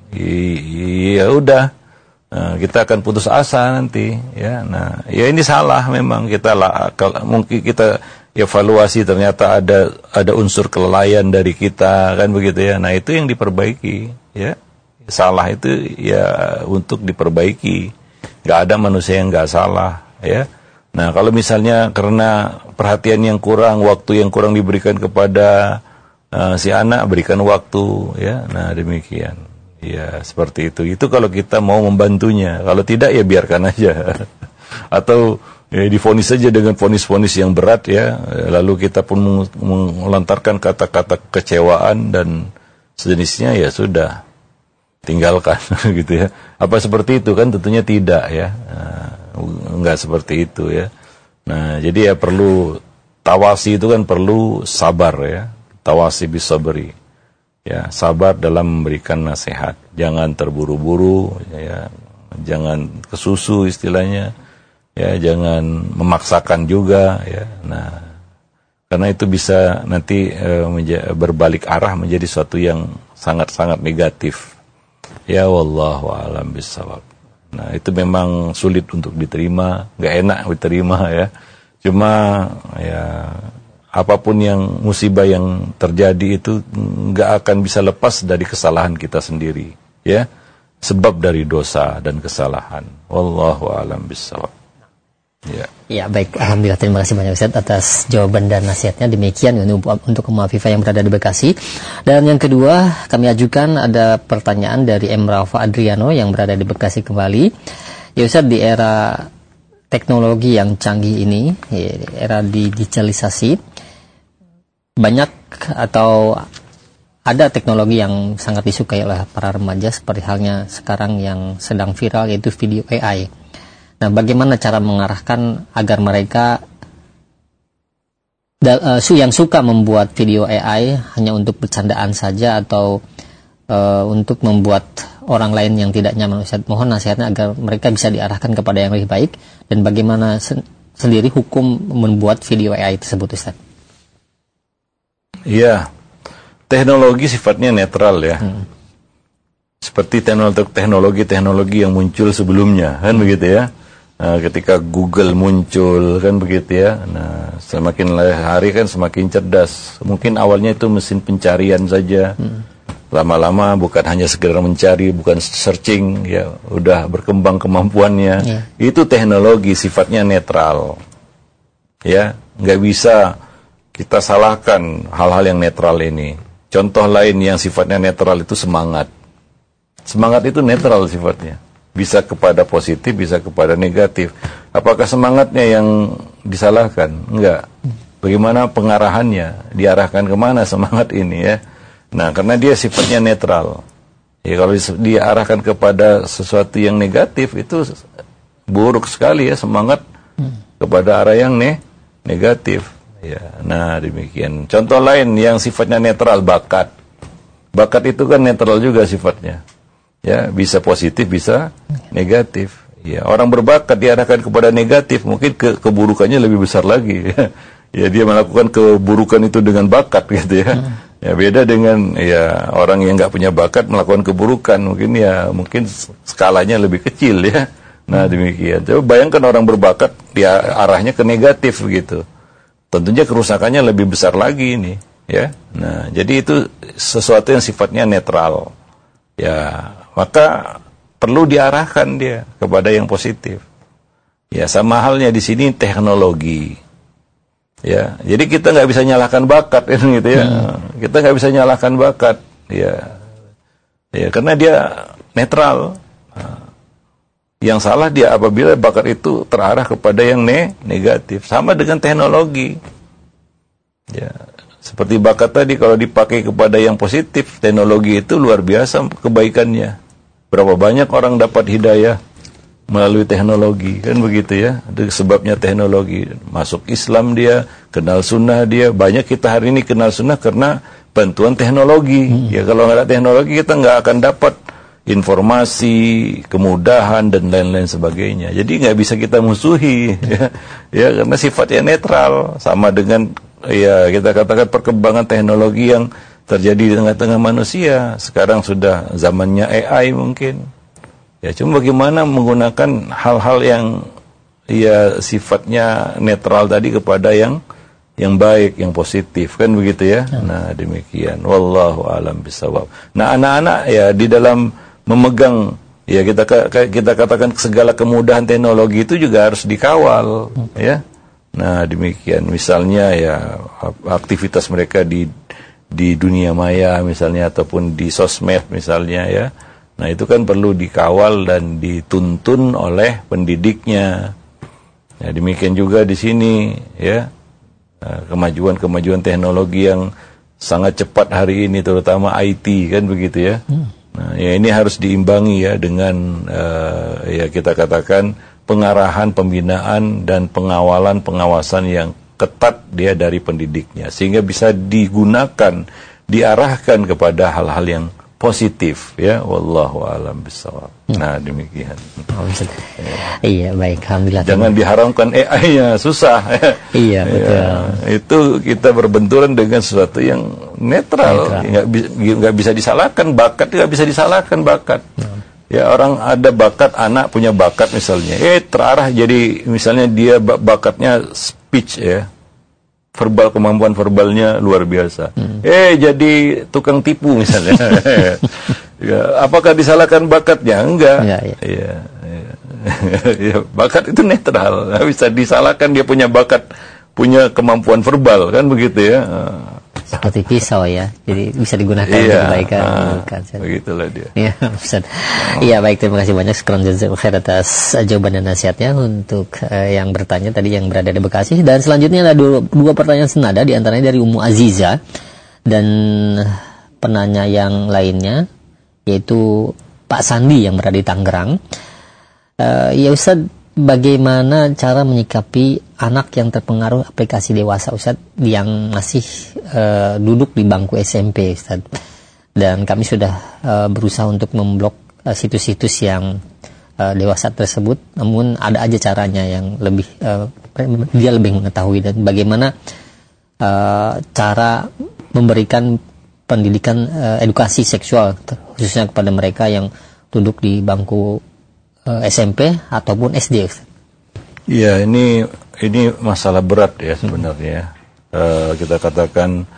ya udah. Nah, kita akan putus asa nanti, ya. Nah, ya ini salah memang mungkin kita evaluasi ternyata ada unsur kelalaian dari kita, kan begitu ya. Nah, itu yang diperbaiki, ya. Salah itu ya untuk diperbaiki. Nggak ada manusia yang nggak salah, ya. Nah, kalau misalnya karena perhatian yang kurang, waktu yang kurang diberikan kepada si anak, berikan waktu, ya. Nah, demikian. Ya, seperti itu. Itu kalau kita mau membantunya. Kalau tidak, ya biarkan aja. Atau ya, divonis saja dengan vonis-vonis yang berat, ya. Lalu kita pun melontarkan kata-kata kecewaan dan sejenisnya, ya sudah, tinggalkan gitu ya. Apa seperti itu kan? Tentunya tidak, ya. Nah, enggak seperti itu, ya. Nah, jadi ya perlu tawasi itu kan perlu sabar, ya. Tawasi bisabri. Ya, sabar dalam memberikan nasihat. Jangan terburu-buru, ya. Jangan kesusu istilahnya. Ya, jangan memaksakan juga, ya. Nah, karena itu bisa nanti berbalik arah menjadi suatu yang sangat-sangat negatif. Ya wallahu a'lam bishawab. Nah, itu memang sulit untuk diterima, nggak enak diterima ya. Cuma ya apapun yang musibah yang terjadi itu nggak akan bisa lepas dari kesalahan kita sendiri, ya. Sebab dari dosa dan kesalahan. Wallahu a'lam bishawab. Ya. Ya, baik. Alhamdulillah, terima kasih banyak Ustaz atas jawaban dan nasihatnya. Demikian untuk Ummah Afifah yang berada di Bekasi. Dan yang kedua, kami ajukan ada pertanyaan dari M. Rafa Adriano yang berada di Bekasi kembali. Ya Ustaz, di era teknologi yang canggih ini, ya, era digitalisasi, banyak atau ada teknologi yang sangat disukai oleh para remaja seperti halnya sekarang yang sedang viral, yaitu video AI. Nah, bagaimana cara mengarahkan agar mereka yang suka membuat video AI hanya untuk bercandaan saja atau untuk membuat orang lain yang tidak nyaman? Ustaz, mohon nasihatnya agar mereka bisa diarahkan kepada yang lebih baik, dan bagaimana sendiri hukum membuat video AI tersebut, Ustaz? Iya, teknologi sifatnya netral ya. Seperti teknologi yang muncul sebelumnya, kan begitu ya. Nah, ketika Google muncul, kan begitu ya. Nah, semakin hari kan semakin cerdas. Mungkin awalnya itu mesin pencarian saja. Lama-lama bukan hanya sekedar mencari, bukan searching, ya udah berkembang kemampuannya. Itu teknologi sifatnya netral. Ya, nggak bisa kita salahkan hal-hal yang netral ini. Contoh lain yang sifatnya netral itu semangat. Semangat itu netral sifatnya. Bisa kepada positif, bisa kepada negatif. Apakah semangatnya yang disalahkan? Enggak. Bagaimana pengarahannya? Diarahkan kemana semangat ini ya? Nah, karena dia sifatnya netral. Ya, kalau diarahkan kepada sesuatu yang negatif, itu buruk sekali ya, semangat kepada arah yang negatif. Ya, nah demikian. Contoh lain yang sifatnya netral, bakat. Bakat itu kan netral juga sifatnya. Ya, bisa positif, bisa negatif. Ya, orang berbakat diarahkan kepada negatif, mungkin keburukannya lebih besar lagi. Ya, dia melakukan keburukan itu dengan bakat gitu ya. Ya, beda dengan ya orang yang nggak punya bakat melakukan keburukan, mungkin skalanya lebih kecil ya. Nah, demikian. Coba bayangkan orang berbakat dia arahnya ke negatif gitu. Tentunya kerusakannya lebih besar lagi ini, ya. Nah, jadi itu sesuatu yang sifatnya netral. Ya, maka perlu diarahkan dia kepada yang positif. Ya, sama halnya di sini teknologi. Ya, jadi kita nggak bisa nyalahkan bakat gitu ya. Kita nggak bisa nyalahkan bakat. Ya, ya karena dia netral. Yang salah dia apabila bakat itu terarah kepada yang negatif. Sama dengan teknologi. Ya, seperti bakat tadi kalau dipakai kepada yang positif, teknologi itu luar biasa kebaikannya. Berapa banyak orang dapat hidayah melalui teknologi, kan begitu ya. Itu sebabnya teknologi. Masuk Islam dia, kenal sunnah dia. Banyak kita hari ini kenal sunnah karena bantuan teknologi. Ya, kalau nggak ada teknologi kita nggak akan dapat informasi, kemudahan dan lain-lain sebagainya. Jadi nggak bisa kita musuhi, ya karena sifatnya netral. Sama dengan ya kita katakan perkembangan teknologi yang terjadi di tengah-tengah manusia. Sekarang sudah zamannya AI mungkin. Ya, cuma bagaimana menggunakan hal-hal yang ya sifatnya netral tadi kepada yang baik, yang positif, kan begitu ya. Nah, demikian. Wallahu a'lam bishawab. Nah, anak-anak ya di dalam memegang ya kita katakan segala kemudahan teknologi itu juga harus dikawal, ya. Nah, demikian. Misalnya ya aktivitas mereka di dunia maya misalnya ataupun di sosmed misalnya ya. Nah, itu kan perlu dikawal dan dituntun oleh pendidiknya. Ya, demikian juga di sini ya. Kemajuan teknologi yang sangat cepat hari ini terutama IT, kan begitu ya. Nah, ya ini harus diimbangi ya dengan ya kita katakan pengarahan, pembinaan dan pengawasan yang ketat dia dari pendidiknya sehingga bisa digunakan, diarahkan kepada hal-hal yang positif ya, wallahu alam bissawab. Nah, demikian. Iya, baik, alhamdulillah. Jangan diharamkan AI-nya, susah. Iya, betul. Ya, itu kita berbenturan dengan sesuatu yang netral. Nggak bisa disalahkan bakat, nggak bisa disalahkan bakat. Ya, orang ada bakat, anak punya bakat misalnya, terarah jadi misalnya dia bakatnya speech ya, verbal, kemampuan verbalnya luar biasa. Jadi tukang tipu misalnya. Ya, apakah disalahkan bakatnya? Enggak. Ya. Ya, bakat itu netral. Nggak bisa disalahkan dia punya bakat, punya kemampuan verbal, kan begitu ya. Seperti pisau ya, jadi bisa digunakan untuk kebaikan. Begitulah dia. Iya, Ustaz. Iya, baik, terima kasih banyak sekalian jazakallahu khair atas jawaban dan nasihatnya untuk yang bertanya tadi yang berada di Bekasi. Dan selanjutnya ada dua pertanyaan senada, di antaranya dari Ummu Aziza dan penanya yang lainnya yaitu Pak Sandi yang berada di Tangerang. Ya Ustaz, bagaimana cara menyikapi anak yang terpengaruh aplikasi dewasa, Ustaz, yang masih duduk di bangku SMP, Ustaz? Dan kami sudah berusaha untuk memblok situs-situs yang dewasa tersebut, namun ada aja caranya yang lebih dia lebih mengetahui. Dan bagaimana cara memberikan pendidikan edukasi seksual khususnya kepada mereka yang duduk di bangku SMP ataupun SD. Iya, ini masalah berat ya sebenarnya. Kita katakan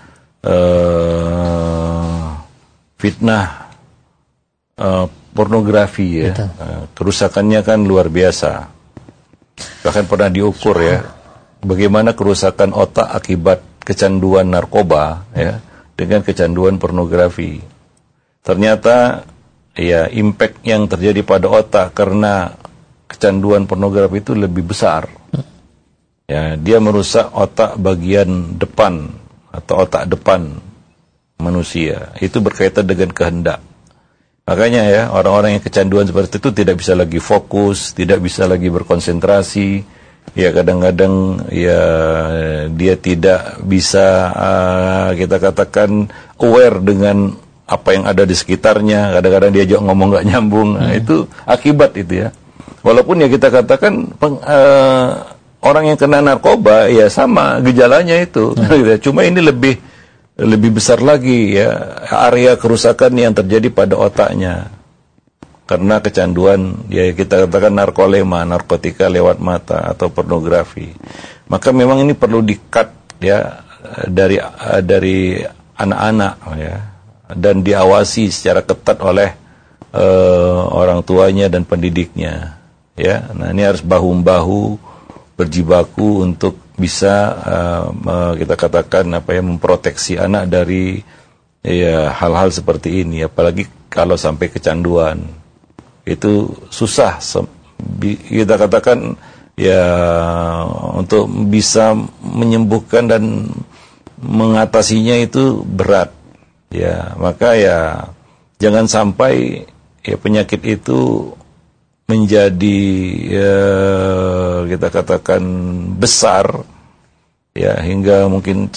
fitnah pornografi ya. Kerusakannya kan luar biasa. Bahkan pernah diukur ya, bagaimana kerusakan otak akibat kecanduan narkoba ya dengan kecanduan pornografi. Ternyata ya, impact yang terjadi pada otak karena kecanduan pornografi itu lebih besar. Ya, dia merusak otak bagian depan atau otak depan manusia. Itu berkaitan dengan kehendak. Makanya ya, orang-orang yang kecanduan seperti itu tidak bisa lagi fokus, tidak bisa lagi berkonsentrasi. Ya, kadang-kadang ya dia tidak bisa kita katakan aware dengan apa yang ada di sekitarnya. Kadang-kadang dia juga ngomong nggak nyambung. Nah, itu akibat itu ya. Walaupun ya kita katakan orang yang kena narkoba ya sama gejalanya itu. Cuma ini lebih besar lagi ya, area kerusakan yang terjadi pada otaknya karena kecanduan ya, kita katakan narkolema, narkotika lewat mata atau pornografi. Maka memang ini perlu di-cut ya dari anak-anak ya, dan diawasi secara ketat oleh orang tuanya dan pendidiknya ya. Nah, ini harus bahu-membahu berjibaku untuk bisa kita katakan memproteksi anak dari ya hal-hal seperti ini, apalagi kalau sampai kecanduan. Itu susah kita katakan ya, untuk bisa menyembuhkan dan mengatasinya itu berat. Ya, maka ya jangan sampai ya penyakit itu menjadi ya, kita katakan besar ya, hingga mungkin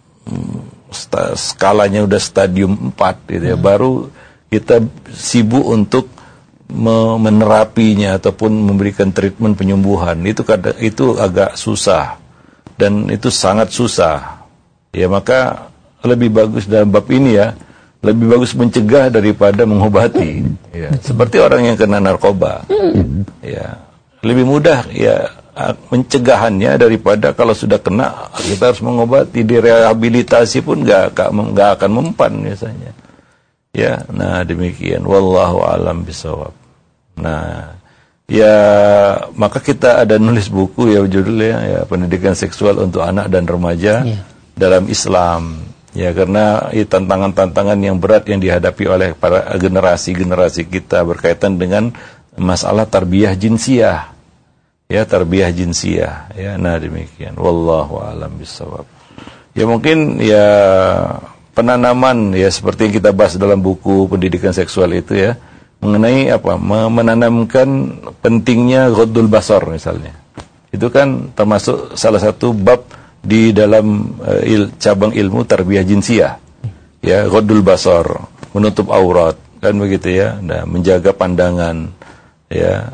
skalanya udah stadium 4 gitu ya, baru kita sibuk untuk menerapinya ataupun memberikan treatment penyembuhan. Itu agak susah dan itu sangat susah. Ya, maka lebih bagus dalam bab ini ya, lebih bagus mencegah daripada mengobati. Ya, seperti orang yang kena narkoba. Ya, lebih mudah ya pencegahannya daripada kalau sudah kena kita harus mengobati. Direhabilitasi pun nggak akan mempan biasanya. Ya, nah demikian. Wallahu a'lam bishawab. Nah, ya maka kita ada nulis buku ya, judulnya ya Pendidikan Seksual untuk Anak dan Remaja dalam Islam. Ya, karena tantangan-tantangan yang berat yang dihadapi oleh para generasi kita berkaitan dengan masalah tarbiyah jinsiyah. Ya, tarbiyah jinsiyah. Ya, nah demikian. Wallahu a'lam bishawab. Ya, mungkin ya penanaman ya seperti yang kita bahas dalam buku Pendidikan Seksual itu ya, mengenai menanamkan pentingnya ghaddul basar misalnya. Itu kan termasuk salah satu bab di dalam cabang ilmu tarbiyah jinsiyah. Ya, ghaddul basar. menutup aurat, kan begitu ya, nah, menjaga pandangan, ya,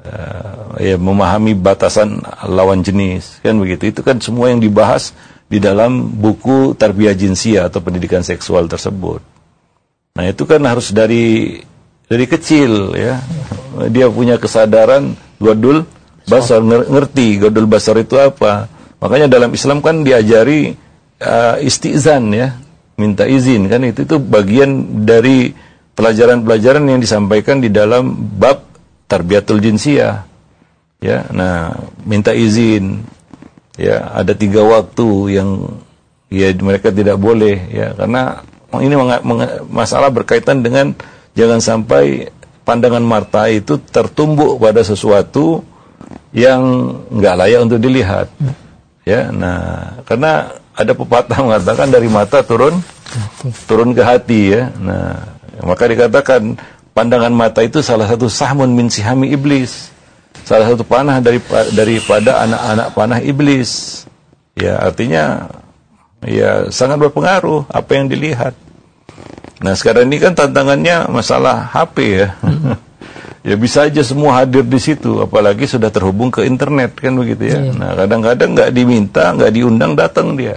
ya, memahami batasan lawan jenis, kan begitu. Itu kan semua yang dibahas di dalam buku Tarbiyah Jinsiyah atau pendidikan seksual tersebut. Nah, itu kan harus dari kecil, ya. Dia punya kesadaran godul basar, ngerti godul basar itu apa. Makanya dalam Islam kan diajari istizan, ya, minta izin, kan itu bagian dari pelajaran-pelajaran yang disampaikan di dalam bab Tarbiyatul Jinsiyah, ya. Nah, minta izin, ya, ada 3 waktu yang ya mereka tidak boleh, ya, karena ini masalah berkaitan dengan jangan sampai pandangan mata itu tertumbuk pada sesuatu yang nggak layak untuk dilihat, ya. Nah, karena ada pepatah mengatakan dari mata turun ke hati, ya. Nah, maka dikatakan pandangan mata itu salah satu sahmun min sihami iblis, salah satu panah daripada anak-anak panah iblis, ya. Artinya ya sangat berpengaruh apa yang dilihat. Nah, sekarang ini kan tantangannya masalah HP, ya. Ya bisa aja semua hadir di situ, apalagi sudah terhubung ke internet, kan begitu, ya. Nah, kadang-kadang nggak diminta, nggak diundang, datang dia,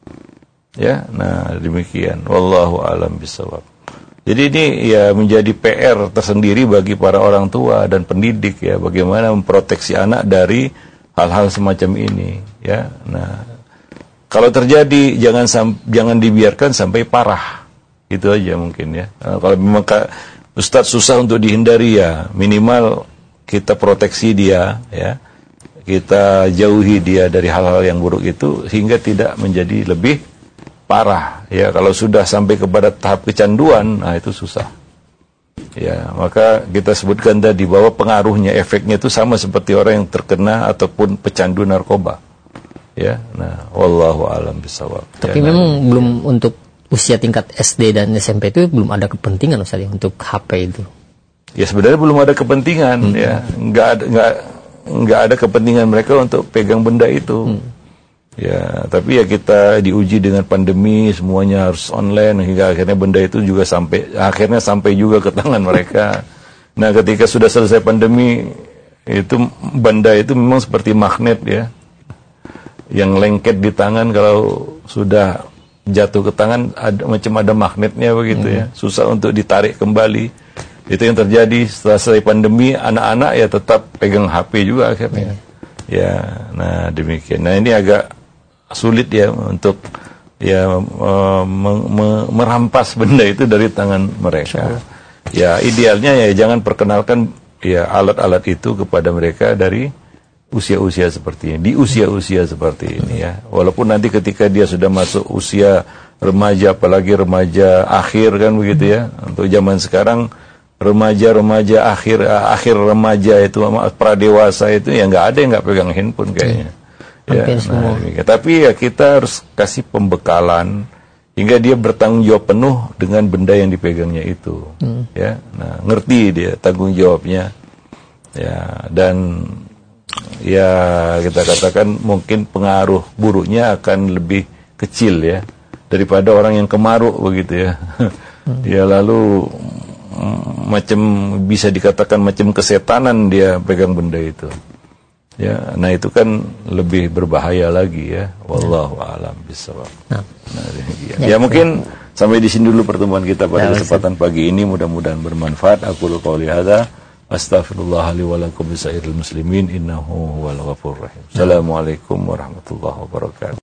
ya. Nah, demikian. Wallahu a'lam bishawab. Jadi ini ya menjadi PR tersendiri bagi para orang tua dan pendidik, ya, bagaimana memproteksi anak dari hal-hal semacam ini, ya. Nah, kalau terjadi jangan dibiarkan sampai parah, itu aja mungkin, ya. Nah, kalau memang Ustadz susah untuk dihindari, ya minimal kita proteksi dia, ya, kita jauhi dia dari hal-hal yang buruk itu sehingga tidak menjadi lebih parah, ya. Kalau sudah sampai kepada tahap kecanduan, nah itu susah, ya. Maka kita sebutkan tadi bahwa pengaruhnya, efeknya itu sama seperti orang yang terkena ataupun pecandu narkoba, ya. Nah, wallahu a'lam bishawab. Tapi ya, memang belum untuk usia tingkat SD dan SMP itu belum ada kepentingan, Ustaz, untuk HP itu. Ya sebenarnya belum ada kepentingan, ya. Nggak ada kepentingan mereka untuk pegang benda itu. Ya, tapi ya kita diuji dengan pandemi, semuanya harus online hingga akhirnya benda itu juga sampai juga ke tangan mereka. Nah, ketika sudah selesai pandemi, itu benda itu memang seperti magnet, ya. Yang lengket di tangan, kalau sudah jatuh ke tangan ada magnetnya begitu, ya. Susah untuk ditarik kembali. Itu yang terjadi setelah selesai pandemi, anak-anak ya tetap pegang HP juga akhirnya. Ya, nah demikian. Nah, ini agak sulit, ya, untuk ya merampas benda itu dari tangan mereka. Ya, idealnya ya jangan perkenalkan ya alat-alat itu kepada mereka dari usia-usia seperti ini, di usia-usia seperti ini, ya. Walaupun nanti ketika dia sudah masuk usia remaja, apalagi remaja akhir, kan begitu, ya. Untuk zaman sekarang remaja akhir remaja itu pradewasa itu ya nggak ada yang nggak pegang handphone kayaknya. Ya, nah, tapi ya kita harus kasih pembekalan hingga dia bertanggung jawab penuh dengan benda yang dipegangnya itu, ya. Nah, ngerti dia tanggung jawabnya, ya, dan ya kita katakan mungkin pengaruh buruknya akan lebih kecil, ya, daripada orang yang kemaruk begitu, ya. Ya, lalu macam bisa dikatakan macam kesetanan dia pegang benda itu, ya. Nah, itu kan lebih berbahaya lagi, ya. Wallahu a'lam bishawab. Nah, ya mungkin sampai di sini dulu pertemuan kita pada kesempatan pagi ini, mudah-mudahan bermanfaat. Aku qouli hadza astaghfirullah li wa lakum bisairil muslimin innahu huwal ghafurur rahim. Assalamualaikum warahmatullahi wabarakatuh.